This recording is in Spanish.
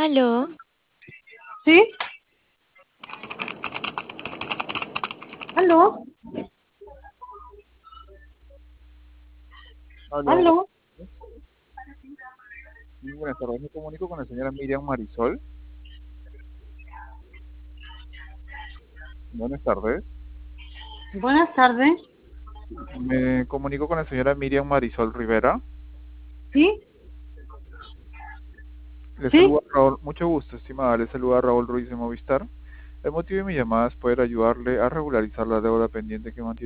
Aló, ¿Sí? ¿Aló? Aló, ¿Aló? sí, buenas tardes. Me comunico con la señora Miriam Marisol. Buenas tardes. Buenas tardes. Me comunico con la señora Miriam Marisol Rivera. ¿Sí? Le ¿Sí? saluda Raúl. Mucho gusto, estimada. Le saluda Raúl Ruiz de Movistar. El motivo de mi llamada es poder ayudarle a regularizar la deuda pendiente que mantiene